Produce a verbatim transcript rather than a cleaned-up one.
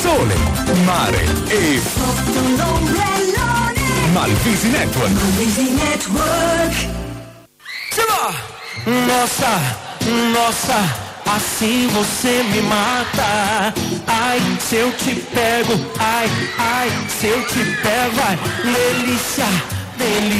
sole, mare e Malvisi Network. Malvisi Network. Nossa, nossa, assim você me mata. Ai, se eu te pego, ai, ai, se eu te pego, ai, delícia, delícia.